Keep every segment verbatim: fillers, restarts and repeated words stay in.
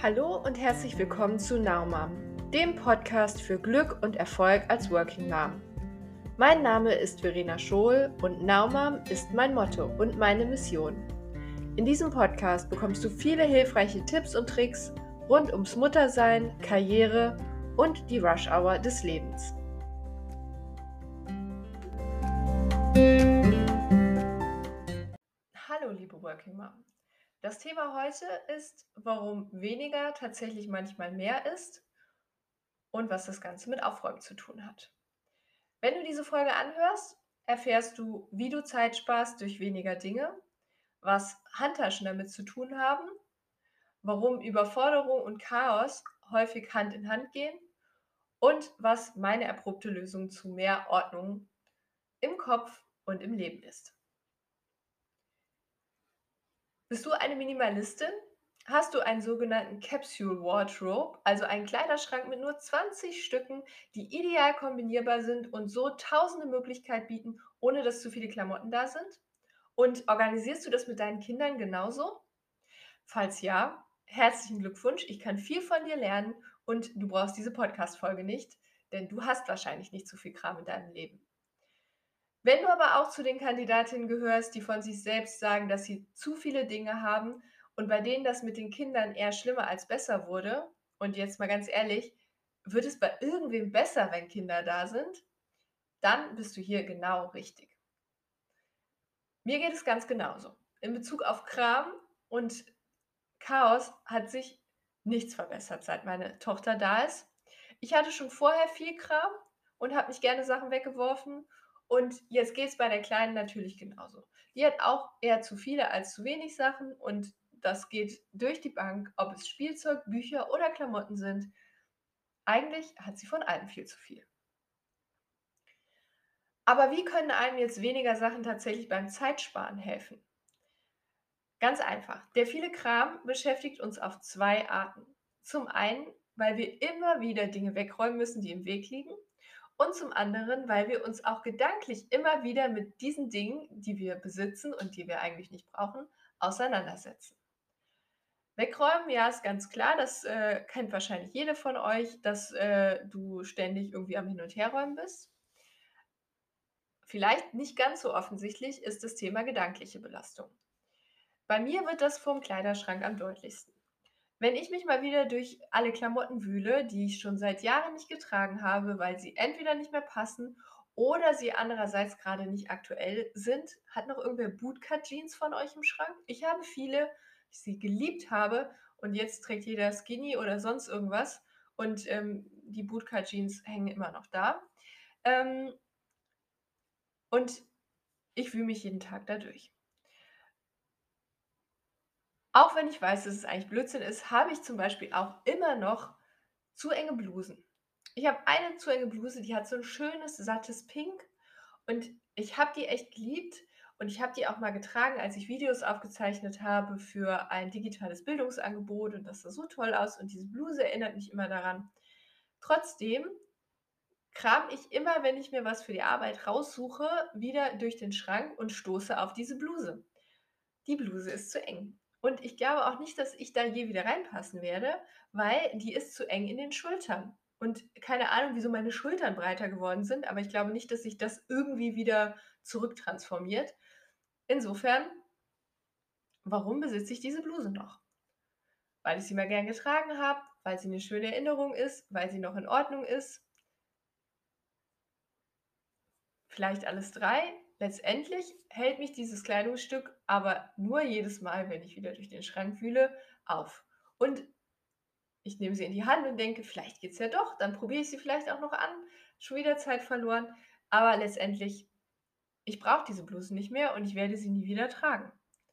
Hallo und herzlich willkommen zu Now Mom, dem Podcast für Glück und Erfolg als Working Mom. Mein Name ist Verena Schohl und Now Mom ist mein Motto und meine Mission. In diesem Podcast bekommst du viele hilfreiche Tipps und Tricks rund ums Muttersein, Karriere und die Rush Hour des Lebens. Hallo liebe Working Mom. Das Thema heute ist, warum weniger tatsächlich manchmal mehr ist und was das Ganze mit Aufräumen zu tun hat. Wenn du diese Folge anhörst, erfährst du, wie du Zeit sparst durch weniger Dinge, was Handtaschen damit zu tun haben, warum Überforderung und Chaos häufig Hand in Hand gehen und was meine erprobte Lösung zu mehr Ordnung im Kopf und im Leben ist. Bist du eine Minimalistin? Hast du einen sogenannten Capsule Wardrobe, also einen Kleiderschrank mit nur zwanzig Stücken, die ideal kombinierbar sind und so tausende Möglichkeiten bieten, ohne dass zu viele Klamotten da sind? Und organisierst du das mit deinen Kindern genauso? Falls ja, herzlichen Glückwunsch, ich kann viel von dir lernen und du brauchst diese Podcast-Folge nicht, denn du hast wahrscheinlich nicht so viel Kram in deinem Leben. Wenn du aber auch zu den Kandidatinnen gehörst, die von sich selbst sagen, dass sie zu viele Dinge haben und bei denen das mit den Kindern eher schlimmer als besser wurde, und jetzt mal ganz ehrlich, wird es bei irgendwem besser, wenn Kinder da sind, dann bist du hier genau richtig. Mir geht es ganz genauso. In Bezug auf Kram und Chaos hat sich nichts verbessert, seit meine Tochter da ist. Ich hatte schon vorher viel Kram und habe nicht gerne Sachen weggeworfen. Und jetzt geht es bei der Kleinen natürlich genauso. Die hat auch eher zu viele als zu wenig Sachen und das geht durch die Bank, ob es Spielzeug, Bücher oder Klamotten sind. Eigentlich hat sie von allem viel zu viel. Aber wie können einem jetzt weniger Sachen tatsächlich beim Zeitsparen helfen? Ganz einfach. Der viele Kram beschäftigt uns auf zwei Arten. Zum einen, weil wir immer wieder Dinge wegräumen müssen, die im Weg liegen. Und zum anderen, weil wir uns auch gedanklich immer wieder mit diesen Dingen, die wir besitzen und die wir eigentlich nicht brauchen, auseinandersetzen. Wegräumen, ja, ist ganz klar, das äh, kennt wahrscheinlich jede von euch, dass äh, du ständig irgendwie am Hin- und Herräumen bist. Vielleicht nicht ganz so offensichtlich ist das Thema gedankliche Belastung. Bei mir wird das vom Kleiderschrank am deutlichsten. Wenn ich mich mal wieder durch alle Klamotten wühle, die ich schon seit Jahren nicht getragen habe, weil sie entweder nicht mehr passen oder sie andererseits gerade nicht aktuell sind, hat noch irgendwer Bootcut-Jeans von euch im Schrank? Ich habe viele, ich sie geliebt habe und jetzt trägt jeder Skinny oder sonst irgendwas und ähm, die Bootcut-Jeans hängen immer noch da. Ähm, und ich wühle mich jeden Tag dadurch. Auch wenn ich weiß, dass es eigentlich Blödsinn ist, habe ich zum Beispiel auch immer noch zu enge Blusen. Ich habe eine zu enge Bluse, die hat so ein schönes, sattes Pink und ich habe die echt geliebt und ich habe die auch mal getragen, als ich Videos aufgezeichnet habe für ein digitales Bildungsangebot und das sah so toll aus und diese Bluse erinnert mich immer daran. Trotzdem kram ich immer, wenn ich mir was für die Arbeit raussuche, wieder durch den Schrank und stoße auf diese Bluse. Die Bluse ist zu eng. Und ich glaube auch nicht, dass ich da je wieder reinpassen werde, weil die ist zu eng in den Schultern. Und keine Ahnung, wieso meine Schultern breiter geworden sind, aber ich glaube nicht, dass sich das irgendwie wieder zurücktransformiert. Insofern, warum besitze ich diese Bluse noch? Weil ich sie mal gern getragen habe, weil sie eine schöne Erinnerung ist, weil sie noch in Ordnung ist. Vielleicht alles drei. Letztendlich hält mich dieses Kleidungsstück aber nur jedes Mal, wenn ich wieder durch den Schrank wühle, auf. Und ich nehme sie in die Hand und denke, vielleicht geht's ja doch, dann probiere ich sie vielleicht auch noch an. Schon wieder Zeit verloren. Aber letztendlich, ich brauche diese Bluse nicht mehr und ich werde sie nie wieder tragen.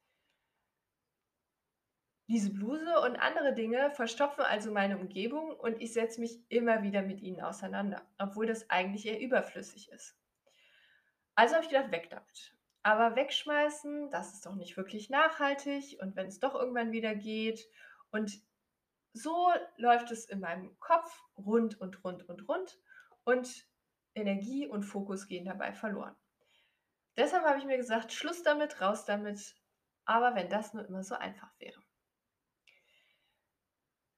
Diese Bluse und andere Dinge verstopfen also meine Umgebung und ich setze mich immer wieder mit ihnen auseinander, obwohl das eigentlich eher überflüssig ist. Also habe ich gedacht, weg damit. Aber wegschmeißen, das ist doch nicht wirklich nachhaltig und wenn es doch irgendwann wieder geht. Und so läuft es in meinem Kopf rund und rund und rund und Energie und Fokus gehen dabei verloren. Deshalb habe ich mir gesagt, Schluss damit, raus damit, aber wenn das nur immer so einfach wäre.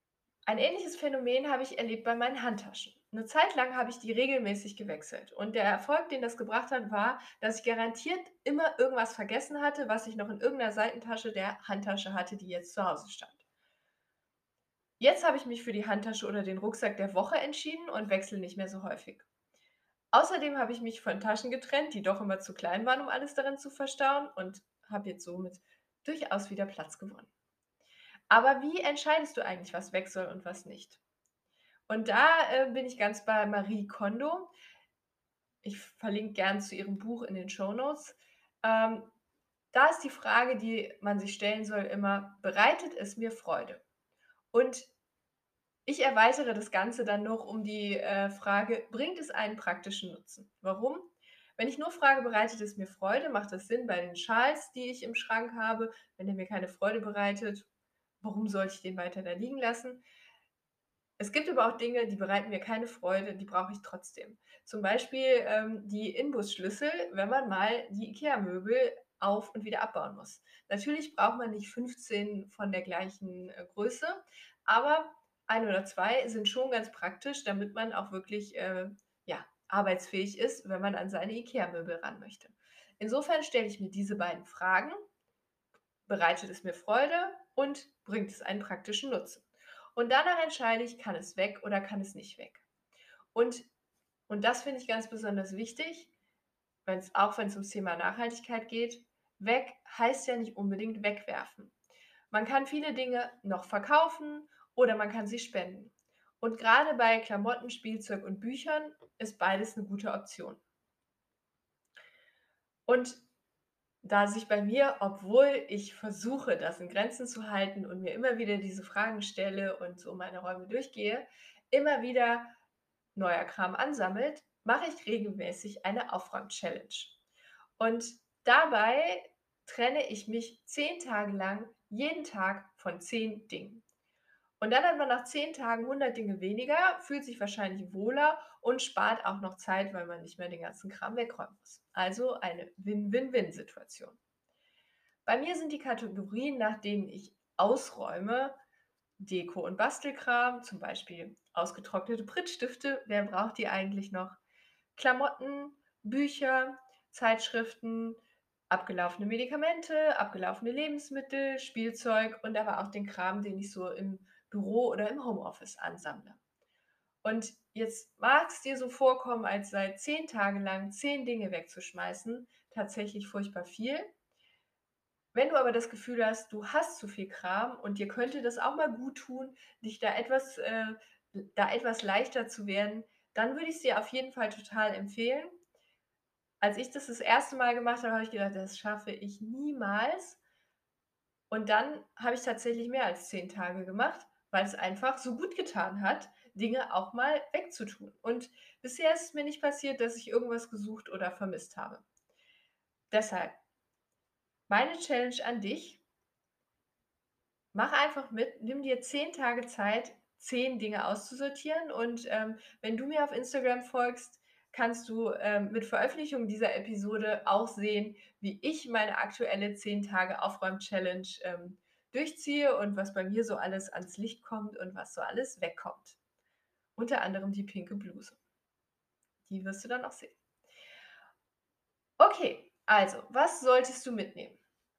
Ein ähnliches Phänomen habe ich erlebt bei meinen Handtaschen. Eine Zeit lang habe ich die regelmäßig gewechselt und der Erfolg, den das gebracht hat, war, dass ich garantiert immer irgendwas vergessen hatte, was ich noch in irgendeiner Seitentasche der Handtasche hatte, die jetzt zu Hause stand. Jetzt habe ich mich für die Handtasche oder den Rucksack der Woche entschieden und wechsle nicht mehr so häufig. Außerdem habe ich mich von Taschen getrennt, die doch immer zu klein waren, um alles darin zu verstauen, und habe jetzt somit durchaus wieder Platz gewonnen. Aber wie entscheidest du eigentlich, was weg soll und was nicht? Und da, äh, bin ich ganz bei Marie Kondo. Ich verlinke gern zu ihrem Buch in den Shownotes. Ähm, Da ist die Frage, die man sich stellen soll, immer: „Bereitet es mir Freude?“ Und ich erweitere das Ganze dann noch um die, äh, Frage: „Bringt es einen praktischen Nutzen?“ Warum? Wenn ich nur frage: „Bereitet es mir Freude?“, macht das Sinn bei den Schals, die ich im Schrank habe. Wenn der mir keine Freude bereitet, warum sollte ich den weiter da liegen lassen? Es gibt aber auch Dinge, die bereiten mir keine Freude, die brauche ich trotzdem. Zum Beispiel, ähm, die Inbusschlüssel, wenn man mal die IKEA-Möbel auf und wieder abbauen muss. Natürlich braucht man nicht fünfzehn von der gleichen, äh, Größe, aber ein oder zwei sind schon ganz praktisch, damit man auch wirklich, äh, ja, arbeitsfähig ist, wenn man an seine IKEA-Möbel ran möchte. Insofern stelle ich mir diese beiden Fragen: Bereitet es mir Freude und bringt es einen praktischen Nutzen? Und danach entscheide ich, kann es weg oder kann es nicht weg? Und und das finde ich ganz besonders wichtig, wenn's auch wenn es ums Thema Nachhaltigkeit geht. Weg heißt ja nicht unbedingt wegwerfen. Man kann viele Dinge noch verkaufen oder man kann sie spenden. Und gerade bei Klamotten, Spielzeug und Büchern ist beides eine gute Option. Und da sich bei mir, obwohl ich versuche, das in Grenzen zu halten und mir immer wieder diese Fragen stelle und so meine Räume durchgehe, immer wieder neuer Kram ansammelt, mache ich regelmäßig eine Aufräum-Challenge. Und dabei trenne ich mich zehn Tage lang jeden Tag von zehn Dingen. Und dann hat man nach zehn Tagen hundert Dinge weniger, fühlt sich wahrscheinlich wohler und spart auch noch Zeit, weil man nicht mehr den ganzen Kram wegräumen muss. Also eine Win-Win-Win-Situation. Bei mir sind die Kategorien, nach denen ich ausräume, Deko und Bastelkram, zum Beispiel ausgetrocknete Prittstifte, wer braucht die eigentlich noch? Klamotten, Bücher, Zeitschriften, abgelaufene Medikamente, abgelaufene Lebensmittel, Spielzeug und aber auch den Kram, den ich so im Büro oder im Homeoffice ansammle. Und jetzt mag es dir so vorkommen, als sei zehn Tage lang zehn Dinge wegzuschmeißen tatsächlich furchtbar viel. Wenn du aber das Gefühl hast, du hast zu viel Kram und dir könnte das auch mal gut tun, dich da etwas äh, da etwas leichter zu werden, dann würde ich's dir auf jeden Fall total empfehlen. Als ich das das erste Mal gemacht habe, habe ich gedacht: „Das schaffe ich niemals.“ Und dann habe ich tatsächlich mehr als zehn Tage gemacht, weil es einfach so gut getan hat, Dinge auch mal wegzutun. Und bisher ist es mir nicht passiert, dass ich irgendwas gesucht oder vermisst habe. Deshalb meine Challenge an dich: Mach einfach mit, nimm dir zehn Tage Zeit, zehn Dinge auszusortieren, und, ähm, wenn du mir auf Instagram folgst, kannst du, ähm, mit Veröffentlichung dieser Episode auch sehen, wie ich meine aktuelle zehn Tage Aufräum-Challenge, ähm, durchziehe und was bei mir so alles ans Licht kommt und was so alles wegkommt. Unter anderem die pinke Bluse. Die wirst du dann auch sehen. Okay, also, was solltest du mitnehmen?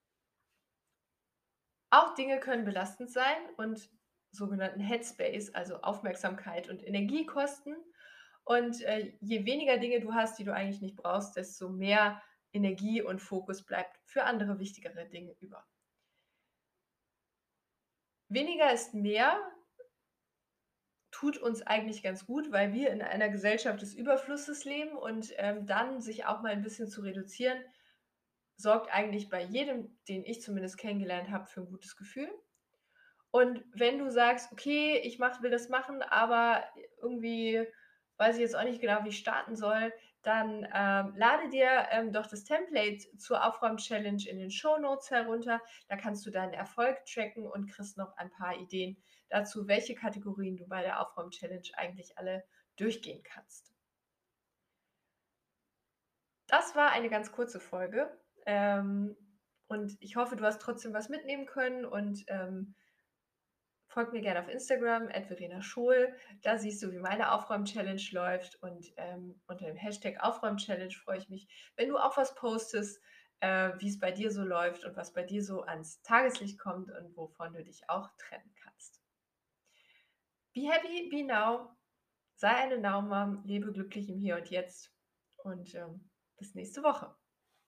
Auch Dinge können belastend sein und sogenannten Headspace, also Aufmerksamkeit und Energie kosten. Und, äh, je weniger Dinge du hast, die du eigentlich nicht brauchst, desto mehr Energie und Fokus bleibt für andere wichtigere Dinge über. Weniger ist mehr tut uns eigentlich ganz gut, weil wir in einer Gesellschaft des Überflusses leben, und, ähm, dann sich auch mal ein bisschen zu reduzieren, sorgt eigentlich bei jedem, den ich zumindest kennengelernt habe, für ein gutes Gefühl. Und wenn du sagst: „Okay, ich mach will das machen, aber irgendwie weiß ich jetzt auch nicht genau, wie ich starten soll“, dann, ähm, lade dir, ähm, doch das Template zur Aufräum-Challenge in den Shownotes herunter. Da kannst du deinen Erfolg tracken und kriegst noch ein paar Ideen dazu, welche Kategorien du bei der Aufräum-Challenge eigentlich alle durchgehen kannst. Das war eine ganz kurze Folge, ähm, und ich hoffe, du hast trotzdem was mitnehmen können und, ähm Folg mir gerne auf Instagram, at Verena Schohl. Da siehst du, wie meine Aufräum-Challenge läuft. Und ähm, unter dem Hashtag Aufräum-Challenge freue ich mich, wenn du auch was postest, äh, wie es bei dir so läuft und was bei dir so ans Tageslicht kommt und wovon du dich auch trennen kannst. Be happy, be now. Sei eine Now Mom, lebe glücklich im Hier und Jetzt und ähm, bis nächste Woche.